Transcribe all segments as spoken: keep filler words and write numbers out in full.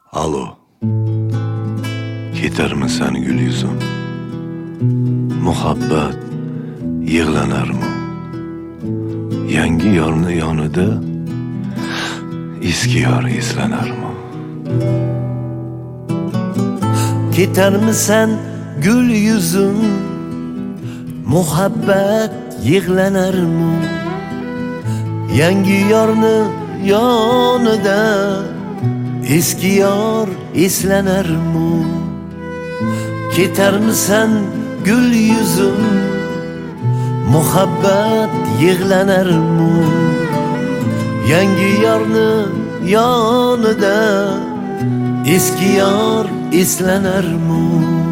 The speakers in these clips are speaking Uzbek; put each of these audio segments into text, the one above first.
Alo, ketarmisan gul yuzim? Muhabbat yig'lanarmi? Yangi yorni yonida eski yor eslanarmi? Ketarmisan gul yuzim? Muhabbat yig'lanarmi? Yangi yorni yonida eski yor eslanarmi? Ketarmisan gul yuzim? Muhabbat yig'lanarmi? Yangi yorni yonida eski yor eslanarmi?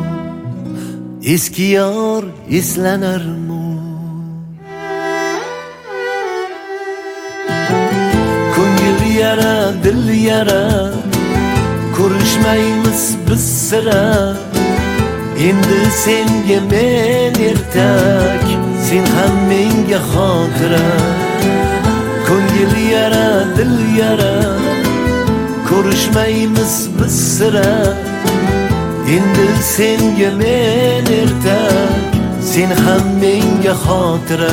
Eski yor eslanarmi? Ko'ngil yara, dil yara, ko'rishmaymiz biz sira. Endi senga men ertak, sen ham menga xotira. Ko'ngil yara, dil yara, ko'rishmaymiz biz sira. Endi senga men ertak, sen ham menga xotira.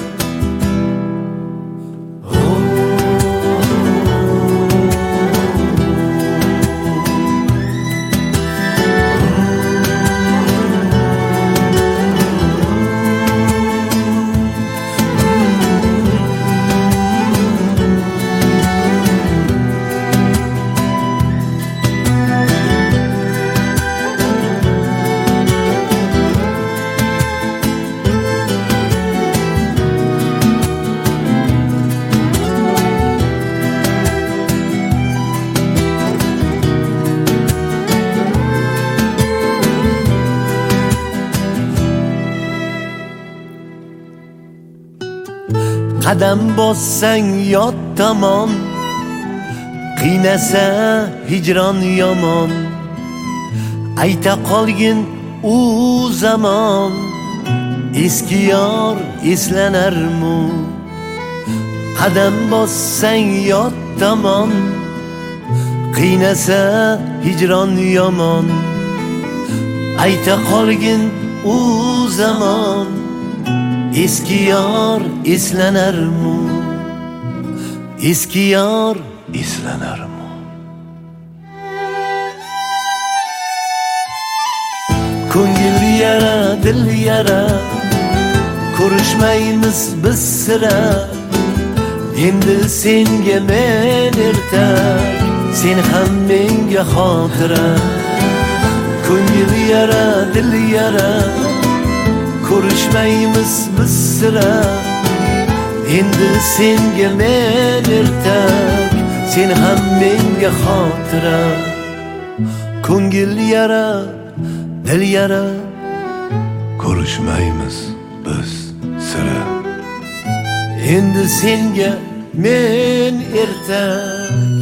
Qadam bossang yot tomon, qiynasa hijron yomon. Ayta qolgin u zamon, eski yor eslanarmi? Qadam bossang yot tomon, qiynasa hijron yomon. Ayta qolgin u zamon, eski yor eslanarmi? Eski yor eslanarmi? Ko'ngil yara, dil yara, ko'rishmaymiz biz sira. Endi senga men ertak, sen ham menga xotira. Ko'ngil yara, dil yara, ko'rishmaymiz biz sira. Endi senga men ertak, sen ham menga xotira. Ko'ngil yara, dil yara, ko'rishmaymiz biz sira. Endi senga men ertak,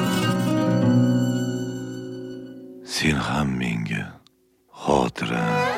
sen ham menga xotira.